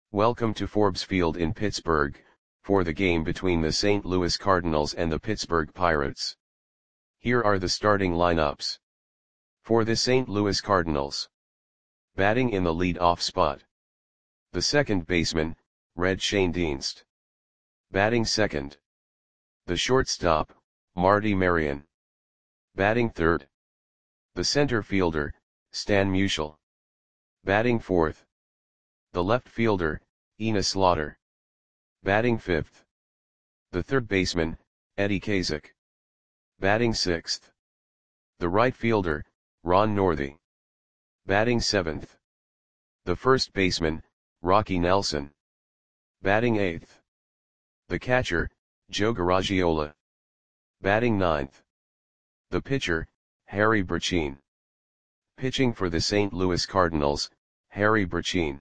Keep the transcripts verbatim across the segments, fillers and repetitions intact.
Welcome to Forbes Field in Pittsburgh, for the game between the Saint Louis Cardinals and the Pittsburgh Pirates. Here are the starting lineups. For the Saint Louis Cardinals. Batting in the lead-off spot. The second baseman, Red Schoendienst. Batting second. The shortstop, Marty Marion. Batting third. The center fielder, Stan Musial. Batting fourth. The left fielder, Ina Slaughter. Batting fifth. The third baseman, Eddie Kazak. Batting sixth. The right fielder, Ron Northey. Batting seventh. The first baseman, Rocky Nelson. Batting eighth. The catcher, Joe Garagiola. Batting ninth. The pitcher, Harry Burcheen. Pitching for the Saint Louis Cardinals, Harry Burcheen.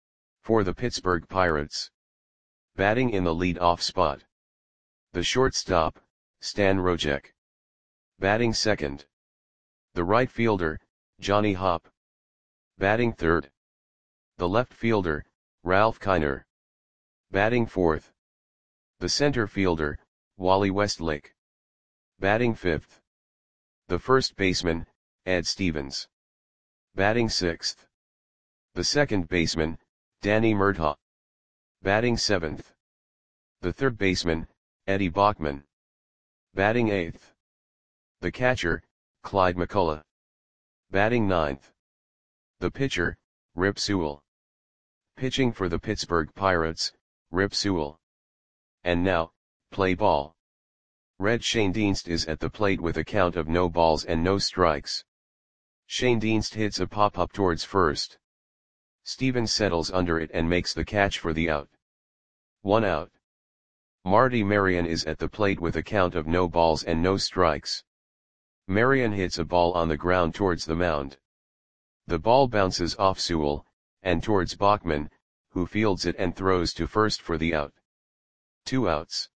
For the Pittsburgh Pirates. Batting in the lead-off spot. The shortstop, Stan Rojek. Batting second. The right fielder, Johnny Hopp. Batting third. The left fielder, Ralph Kiner. Batting fourth. The center fielder, Wally Westlake. Batting fifth. The first baseman, Ed Stevens. Batting sixth. The second baseman, Danny Murtaugh. Batting seventh. The third baseman, Eddie Bachman. Batting eighth. The catcher, Clyde McCullough. Batting ninth. The pitcher, Rip Sewell. Pitching for the Pittsburgh Pirates, Rip Sewell. And now, play ball. Red Schoendienst is at the plate with a count of no balls and no strikes. Schoendienst hits a pop-up towards first. Stevens settles under it and makes the catch for the out. One out. Marty Marion is at the plate with a count of no balls and no strikes. Marion hits a ball on the ground towards the mound. The ball bounces off Sewell, and towards Bachman, who fields it and throws to first for the out. Two outs.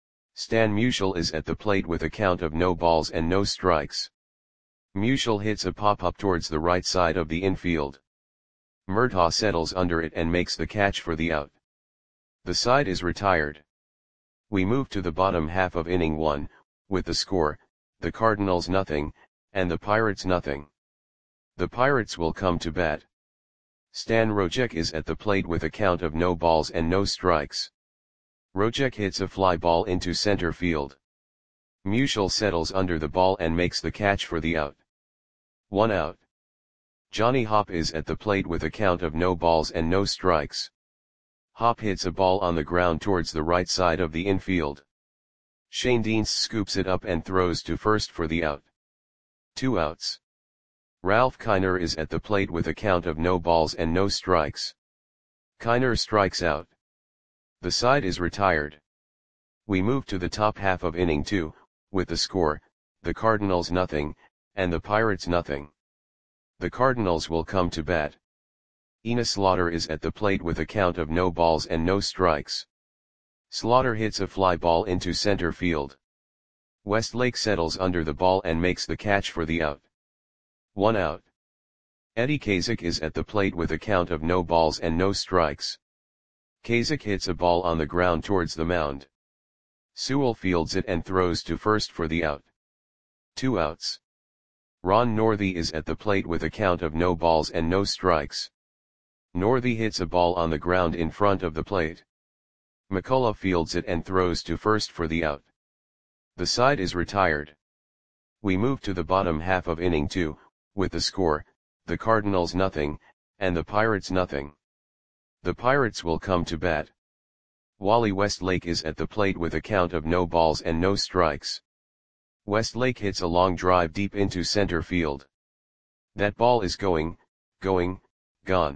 Stan Musial is at the plate with a count of no balls and no strikes. Musial hits a pop-up towards the right side of the infield. Murtaugh settles under it and makes the catch for the out. The side is retired. We move to the bottom half of inning one, with the score, the Cardinals nothing, and the Pirates nothing. The Pirates will come to bat. Stan Rojek is at the plate with a count of no balls and no strikes. Rojek hits a fly ball into center field. Musial settles under the ball and makes the catch for the out. One out. Johnny Hopp is at the plate with a count of no balls and no strikes. Hopp hits a ball on the ground towards the right side of the infield. Schoendienst scoops it up and throws to first for the out. Two outs. Ralph Kiner is at the plate with a count of no balls and no strikes. Kiner strikes out. The side is retired. We move to the top half of inning two, with the score, the Cardinals nothing, and the Pirates nothing. The Cardinals will come to bat. Ina Slaughter is at the plate with a count of no balls and no strikes. Slaughter hits a fly ball into center field. Westlake settles under the ball and makes the catch for the out. One out. Eddie Kazak is at the plate with a count of no balls and no strikes. Kazak hits a ball on the ground towards the mound. Sewell fields it and throws to first for the out. Two outs. Ron Northey is at the plate with a count of no balls and no strikes. Northey hits a ball on the ground in front of the plate. McCullough fields it and throws to first for the out. The side is retired. We move to the bottom half of inning two, with the score, the Cardinals nothing, and the Pirates nothing. The Pirates will come to bat. Wally Westlake is at the plate with a count of no balls and no strikes. Westlake hits a long drive deep into center field. That ball is going, going, gone.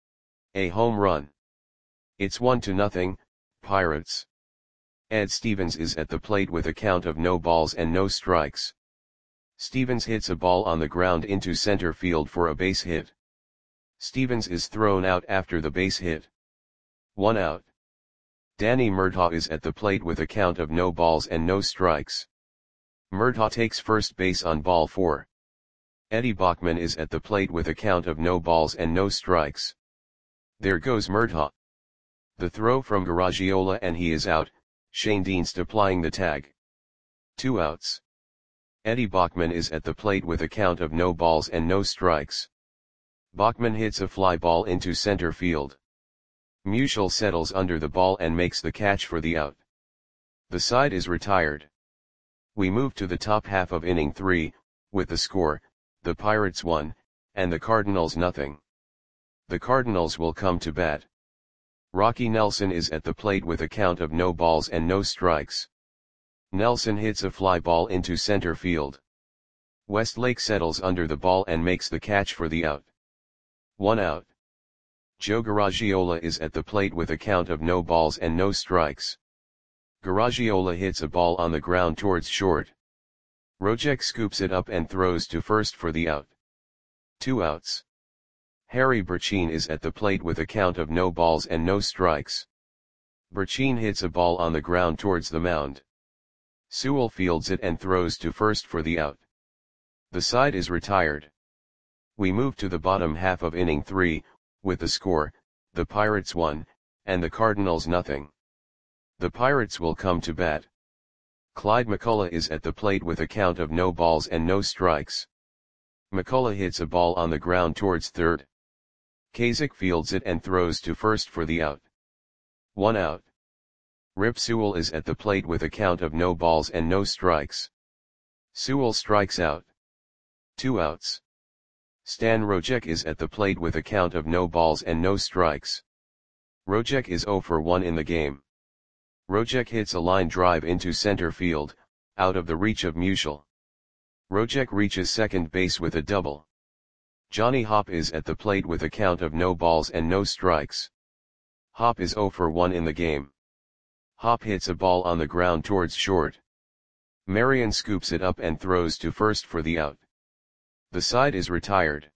A home run. It's one to nothing, Pirates. Ed Stevens is at the plate with a count of no balls and no strikes. Stevens hits a ball on the ground into center field for a base hit. Stevens is thrown out after the base hit. One out. Danny Murtaugh is at the plate with a count of no balls and no strikes. Murtaugh takes first base on ball four. Eddie Bachman is at the plate with a count of no balls and no strikes. There goes Murtaugh. The throw from Garagiola and he is out, Shane Dienst applying the tag. Two outs. Eddie Bachman is at the plate with a count of no balls and no strikes. Bachman hits a fly ball into center field. Musial settles under the ball and makes the catch for the out. The side is retired. We move to the top half of inning three, with the score, the Pirates one, and the Cardinals nothing. The Cardinals will come to bat. Rocky Nelson is at the plate with a count of no balls and no strikes. Nelson hits a fly ball into center field. Westlake settles under the ball and makes the catch for the out. One out. Joe Garagiola is at the plate with a count of no balls and no strikes. Garagiola hits a ball on the ground towards short. Rojek scoops it up and throws to first for the out. Two outs. Harry Burchine is at the plate with a count of no balls and no strikes. Burchine hits a ball on the ground towards the mound. Sewell fields it and throws to first for the out. The side is retired. We move to the bottom half of inning three, with the score, the Pirates one, and the Cardinals nothing. The Pirates will come to bat. Clyde McCullough is at the plate with a count of no balls and no strikes. McCullough hits a ball on the ground towards third. Kasich fields it and throws to first for the out. One out. Rip Sewell is at the plate with a count of no balls and no strikes. Sewell strikes out. Two outs. Stan Rojek is at the plate with a count of no balls and no strikes. Rojek is zero for one in the game. Rojek hits a line drive into center field, out of the reach of Musial. Rojek reaches second base with a double. Johnny Hopp is at the plate with a count of no balls and no strikes. Hopp is zero for one in the game. Hopp hits a ball on the ground towards short. Marion scoops it up and throws to first for the out. The side is retired.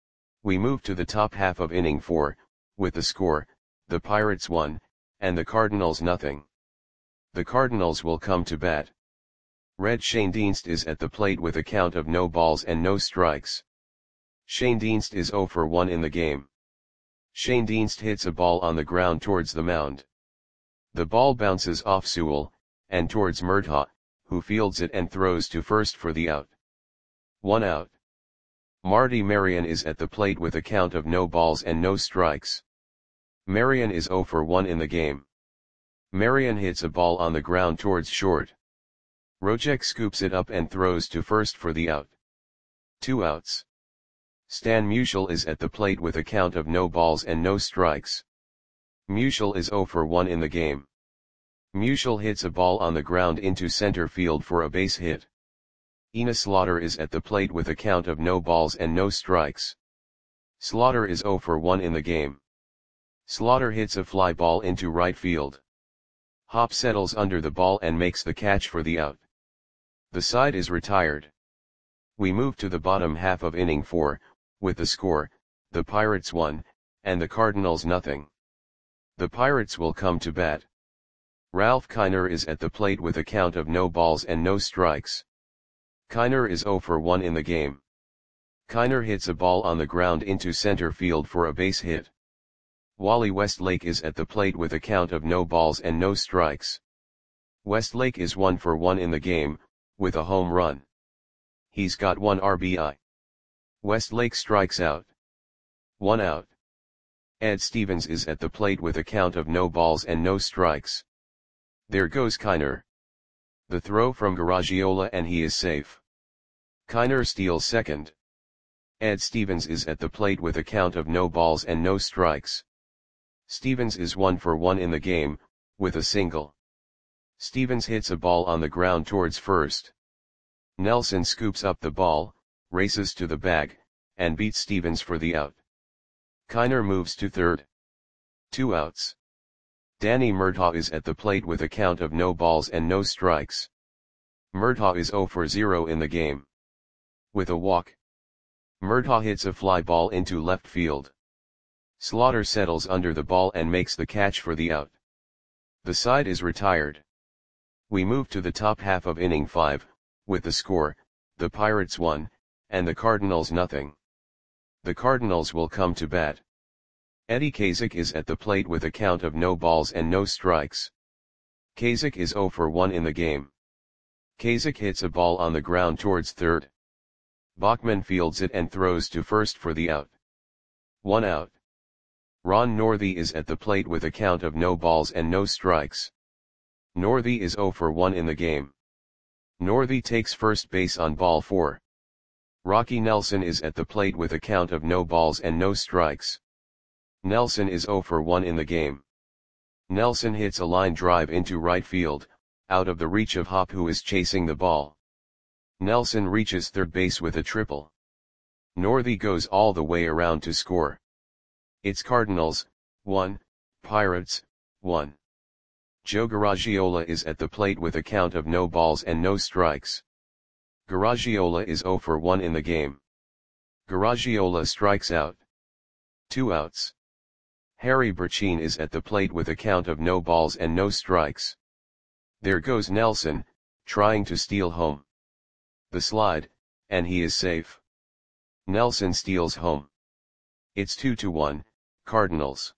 We move to the top half of inning four, with the score, the Pirates one, and the Cardinals nothing. The Cardinals will come to bat. Red Shane Dienst is at the plate with a count of no balls and no strikes. Shane Dienst is zero for one in the game. Shane Dienst hits a ball on the ground towards the mound. The ball bounces off Sewell, and towards Murtaugh, who fields it and throws to first for the out. One out. Marty Marion is at the plate with a count of no balls and no strikes. Marion is zero for one in the game. Marion hits a ball on the ground towards short. Rojek scoops it up and throws to first for the out. Two outs. Stan Musial is at the plate with a count of no balls and no strikes. Musial is zero for one in the game. Musial hits a ball on the ground into center field for a base hit. Ina Slaughter is at the plate with a count of no balls and no strikes. Slaughter is zero for one in the game. Slaughter hits a fly ball into right field. Hopp settles under the ball and makes the catch for the out. The side is retired. We move to the bottom half of inning four, with the score, the Pirates one, and the Cardinals nothing. The Pirates will come to bat. Ralph Kiner is at the plate with a count of no balls and no strikes. Kiner is zero for one in the game. Kiner hits a ball on the ground into center field for a base hit. Wally Westlake is at the plate with a count of no balls and no strikes. Westlake is one for one in the game, with a home run. He's got one R B I. Westlake strikes out. One out. Ed Stevens is at the plate with a count of no balls and no strikes. There goes Kiner. The throw from Garagiola and he is safe. Kiner steals second. Ed Stevens is at the plate with a count of no balls and no strikes. Stevens is one for one in the game, with a single. Stevens hits a ball on the ground towards first. Nelson scoops up the ball, races to the bag, and beats Stevens for the out. Kiner moves to third. Two outs. Danny Murtaugh is at the plate with a count of no balls and no strikes. Murtaugh is zero for zero in the game. With a walk. Murtaugh hits a fly ball into left field. Slaughter settles under the ball and makes the catch for the out. The side is retired. We move to the top half of inning five, with the score, the Pirates one, and the Cardinals nothing. The Cardinals will come to bat. Eddie Kazak is at the plate with a count of no balls and no strikes. Kazak is zero for one in the game. Kazak hits a ball on the ground towards third. Bachman fields it and throws to first for the out. One out. Ron Northey is at the plate with a count of no balls and no strikes. Northey is zero for one in the game. Northey takes first base on ball four. Rocky Nelson is at the plate with a count of no balls and no strikes. Nelson is zero for one in the game. Nelson hits a line drive into right field, out of the reach of Hop, who is chasing the ball. Nelson reaches third base with a triple. Northey goes all the way around to score. It's Cardinals, one, Pirates, one. Joe Garagiola is at the plate with a count of no balls and no strikes. Garagiola is zero for one in the game. Garagiola strikes out. Two outs. Harry Burcheen is at the plate with a count of no balls and no strikes. There goes Nelson, trying to steal home. The slide, and he is safe. Nelson steals home. It's two to one, Cardinals.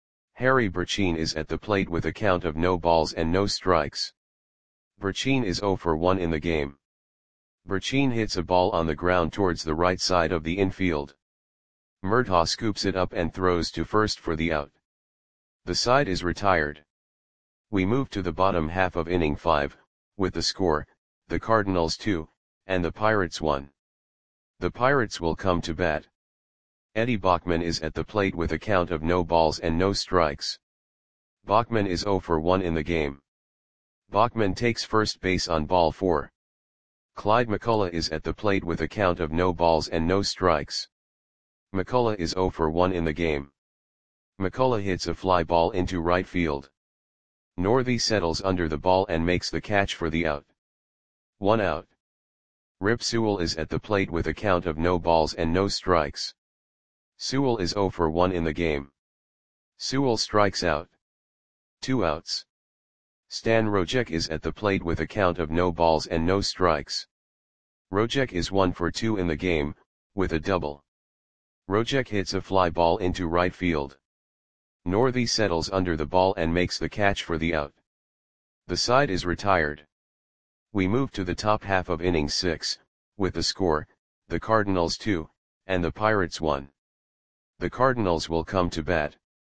Harry Burcheen is at the plate with a count of no balls and no strikes. Burcheen is zero for one in the game. Burcheen hits a ball on the ground towards the right side of the infield. Murtaugh scoops it up and throws to first for the out. The side is retired. We move to the bottom half of inning five, with the score, the Cardinals two, and the Pirates one. The Pirates will come to bat. Eddie Bachman is at the plate with a count of no balls and no strikes. Bachman is zero for one in the game. Bachman takes first base on ball four. Clyde McCullough is at the plate with a count of no balls and no strikes. McCullough is zero for one in the game. McCullough hits a fly ball into right field. Northey settles under the ball and makes the catch for the out. One out. Rip Sewell is at the plate with a count of no balls and no strikes. Sewell is zero for one in the game. Sewell strikes out. Two outs. Stan Rojek is at the plate with a count of no balls and no strikes. Rojek is one for two in the game, with a double. Rojek hits a fly ball into right field. Northey settles under the ball and makes the catch for the out. The side is retired. We move to the top half of inning six, with the score, the Cardinals two, and the Pirates one. The Cardinals will come to bat.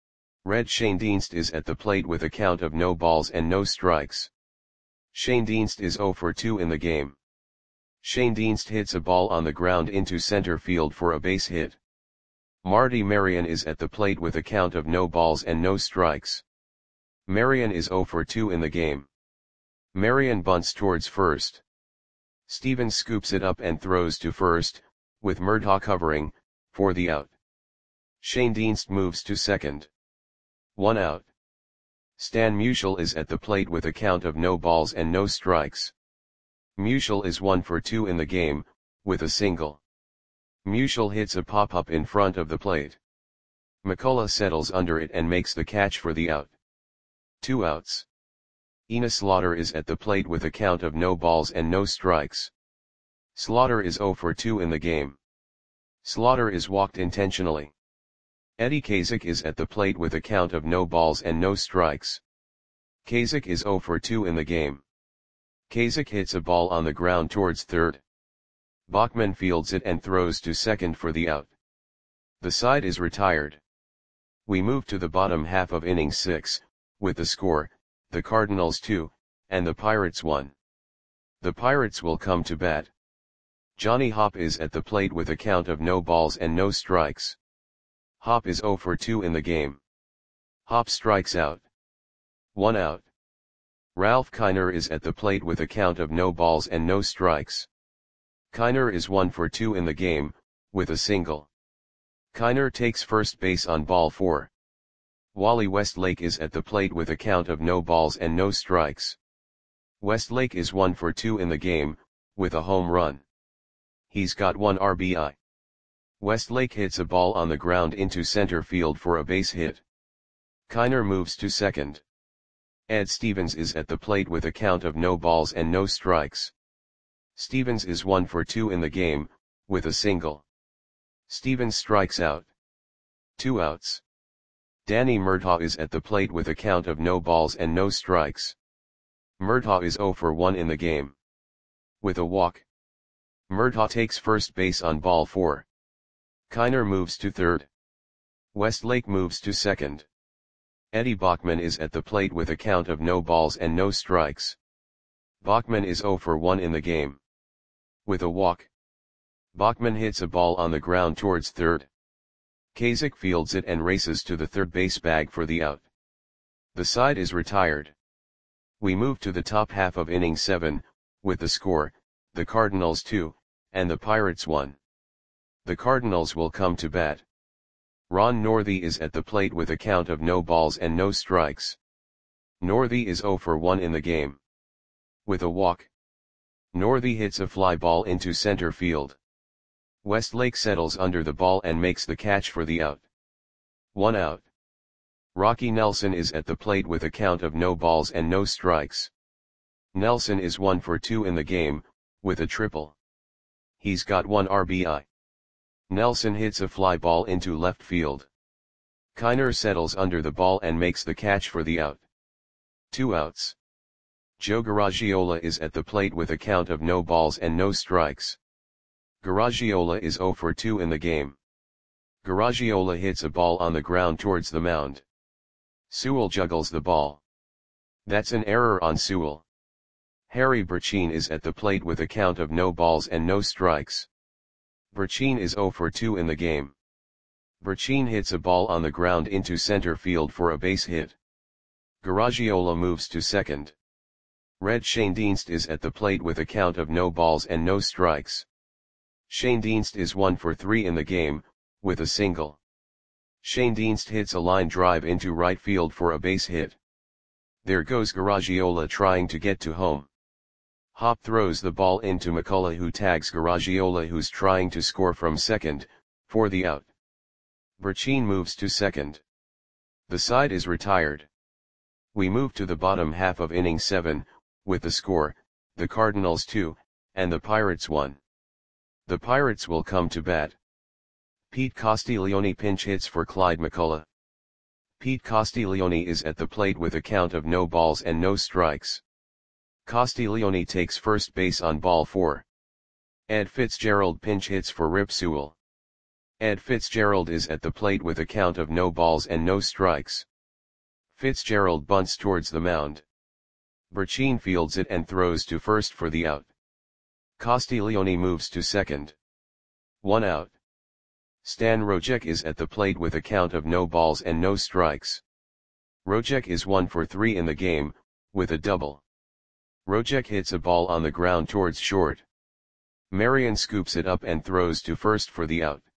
Red Schoendienst is at the plate with a count of no balls and no strikes. Schoendienst is zero for two in the game. Schoendienst hits a ball on the ground into center field for a base hit. Marty Marion is at the plate with a count of no balls and no strikes. Marion is zero for two in the game. Marion bunts towards first. Stevens scoops it up and throws to first, with Murtaugh covering, for the out. Schoendienst moves to second. One out. Stan Musial is at the plate with a count of no balls and no strikes. Musial is one for two in the game, with a single. Musial hits a pop-up in front of the plate. McCullough settles under it and makes the catch for the out. Two outs. Enos Slaughter is at the plate with a count of no balls and no strikes. Slaughter is zero for two in the game. Slaughter is walked intentionally. Eddie Kazak is at the plate with a count of no balls and no strikes. Kazak is zero for two in the game. Kazak hits a ball on the ground towards third. Bachman fields it and throws to second for the out. The side is retired. We move to the bottom half of inning six, with the score, the Cardinals two, and the Pirates one. The Pirates will come to bat. Johnny Hop is at the plate with a count of no balls and no strikes. Hop is zero for two in the game. Hop strikes out. One out. Ralph Kiner is at the plate with a count of no balls and no strikes. Kiner is one for two in the game, with a single. Kiner takes first base on ball four. Wally Westlake is at the plate with a count of no balls and no strikes. Westlake is one for two in the game, with a home run. He's got one R B I. Westlake hits a ball on the ground into center field for a base hit. Kiner moves to second. Ed Stevens is at the plate with a count of no balls and no strikes. Stevens is one for two in the game, with a single. Stevens strikes out. Two outs. Danny Murtaugh is at the plate with a count of no balls and no strikes. Murtaugh is zero for one in the game. With a walk. Murtaugh takes first base on ball four. Kiner moves to third. Westlake moves to second. Eddie Bachman is at the plate with a count of no balls and no strikes. Bachman is zero for one in the game. With a walk. Bachman hits a ball on the ground towards third. Kasich fields it and races to the third base bag for the out. The side is retired. We move to the top half of inning seven, with the score, the Cardinals two, and the Pirates one. The Cardinals will come to bat. Ron Northey is at the plate with a count of no balls and no strikes. Northey is zero for one in the game. With a walk. Northey hits a fly ball into center field. Westlake settles under the ball and makes the catch for the out. One out. Rocky Nelson is at the plate with a count of no balls and no strikes. Nelson is one for two in the game, with a triple. He's got one R B I. Nelson hits a fly ball into left field. Kiner settles under the ball and makes the catch for the out. Two outs. Joe Garagiola is at the plate with a count of no balls and no strikes. Garagiola is zero for two in the game. Garagiola hits a ball on the ground towards the mound. Sewell juggles the ball. That's an error on Sewell. Harry Burcheen is at the plate with a count of no balls and no strikes. Burcheen is zero for two in the game. Burcheen hits a ball on the ground into center field for a base hit. Garagiola moves to second. Red Schoendienst is at the plate with a count of no balls and no strikes. Schoendienst is one for three in the game, with a single. Schoendienst hits a line drive into right field for a base hit. There goes Garagiola trying to get to home. Hop throws the ball into McCullough, who tags Garagiola, who's trying to score from second, for the out. Burcheen moves to second. The side is retired. We move to the bottom half of inning seven, with the score, the Cardinals two, and the Pirates one. The Pirates will come to bat. Pete Castiglione pinch hits for Clyde McCullough. Pete Castiglione is at the plate with a count of no balls and no strikes. Castiglione takes first base on ball four. Ed Fitzgerald pinch hits for Rip Sewell. Ed Fitzgerald is at the plate with a count of no balls and no strikes. Fitzgerald bunts towards the mound. Burcheen fields it and throws to first for the out. Castiglione moves to second. One out. Stan Rojek is at the plate with a count of no balls and no strikes. Rojek is one for three in the game, with a double. Rojek hits a ball on the ground towards short. Marion scoops it up and throws to first for the out.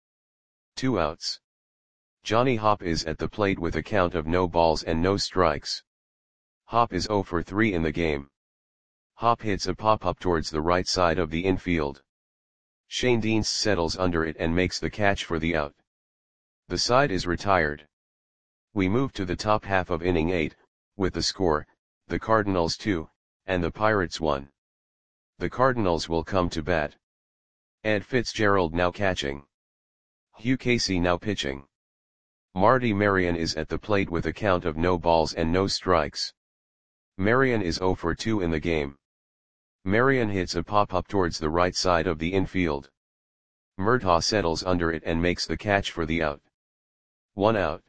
Two outs. Johnny Hopp is at the plate with a count of no balls and no strikes. Hopp is zero for three in the game. Hopp hits a pop-up towards the right side of the infield. Schoendienst settles under it and makes the catch for the out. The side is retired. We move to the top half of inning eight, with the score, the Cardinals two, and the Pirates one. The Cardinals will come to bat. Ed Fitzgerald now catching. Hugh Casey now pitching. Marty Marion is at the plate with a count of no balls and no strikes. Marion is zero for two in the game. Marion hits a pop-up towards the right side of the infield. Murtaugh settles under it and makes the catch for the out. One out.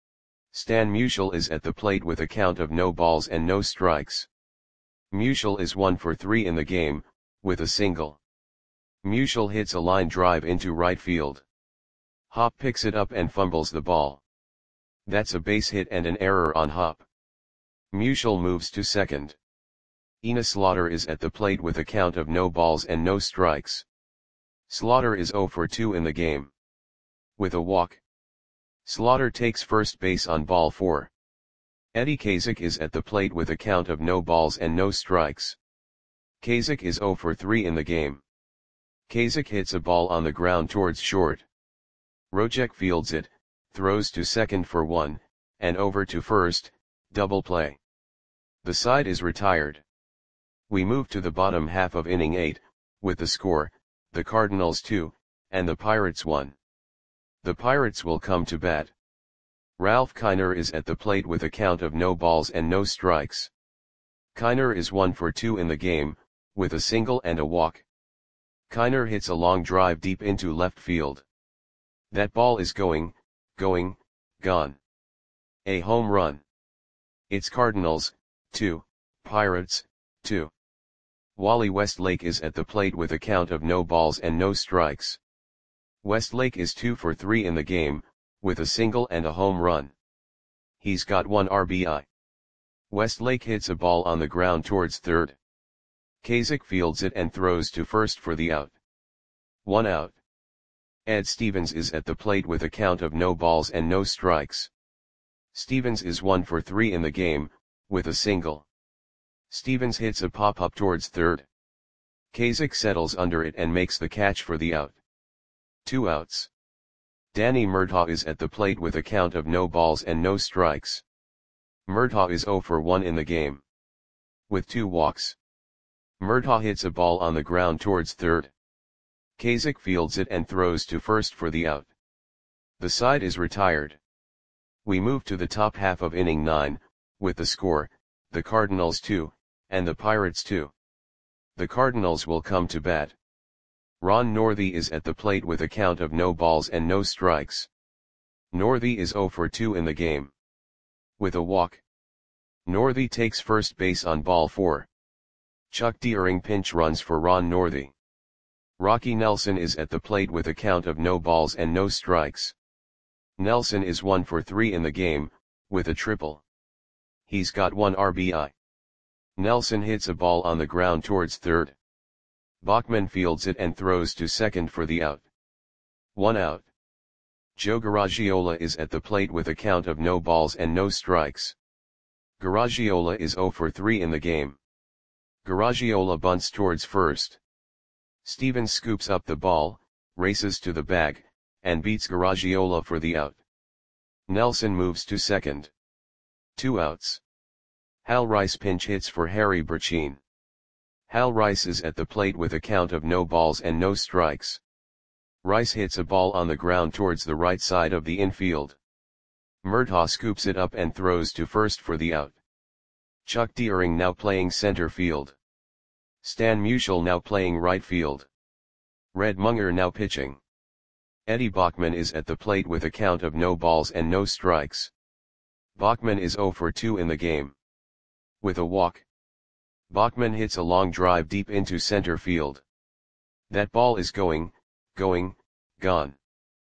Stan Musial is at the plate with a count of no balls and no strikes. Musial is one for three in the game, with a single. Musial hits a line drive into right field. Hopp picks it up and fumbles the ball. That's a base hit and an error on Hopp. Musial moves to second. Ina Slaughter is at the plate with a count of no balls and no strikes. Slaughter is zero for two in the game. With a walk. Slaughter takes first base on ball four. Eddie Kasich is at the plate with a count of no balls and no strikes. Kasich is zero for three in the game. Kasich hits a ball on the ground towards short. Rojek fields it, throws to second for one, and over to first, double play. The side is retired. We move to the bottom half of inning eight, with the score, the Cardinals two, and the Pirates one. The Pirates will come to bat. Ralph Kiner is at the plate with a count of no balls and no strikes. Kiner is one for two in the game, with a single and a walk. Kiner hits a long drive deep into left field. That ball is going, going, gone. A home run. It's Cardinals, two, Pirates, two. Wally Westlake is at the plate with a count of no balls and no strikes. Westlake is two for three in the game, with a single and a home run. He's got one R B I. Westlake hits a ball on the ground towards third. Kasich fields it and throws to first for the out. One out. Ed Stevens is at the plate with a count of no balls and no strikes. Stevens is one for three in the game, with a single. Stevens hits a pop-up towards third. Kasich settles under it and makes the catch for the out. Two outs. Danny Murtaugh is at the plate with a count of no balls and no strikes. Murtaugh is zero for one in the game. With two walks. Murtaugh hits a ball on the ground towards third. Kasich fields it and throws to first for the out. The side is retired. We move to the top half of inning nine, with the score, the Cardinals two, and the Pirates two. The Cardinals will come to bat. Ron Northey is at the plate with a count of no balls and no strikes. Northey is zero for two in the game. With a walk. Northey takes first base on ball four. Chuck Deering pinch runs for Ron Northey. Rocky Nelson is at the plate with a count of no balls and no strikes. Nelson is one for three in the game, with a triple. He's got one R B I. Nelson hits a ball on the ground towards third. Bachman fields it and throws to second for the out. One out. Joe Garagiola is at the plate with a count of no balls and no strikes. Garagiola is zero for three in the game. Garagiola bunts towards first. Stevens scoops up the ball, races to the bag, and beats Garagiola for the out. Nelson moves to second. Two outs. Hal Rice pinch hits for Harry Burcheen. Hal Rice is at the plate with a count of no balls and no strikes. Rice hits a ball on the ground towards the right side of the infield. Murtaugh scoops it up and throws to first for the out. Chuck Deering now playing center field. Stan Musial now playing right field. Red Munger now pitching. Eddie Bachman is at the plate with a count of no balls and no strikes. Bachman is zero for two in the game. With a walk. Bachman hits a long drive deep into center field. That ball is going, going, gone.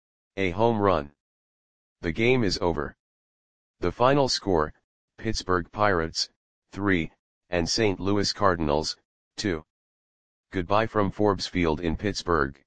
A home run. The game is over. The final score, Pittsburgh Pirates, three, and Saint Louis Cardinals, two. Goodbye from Forbes Field in Pittsburgh.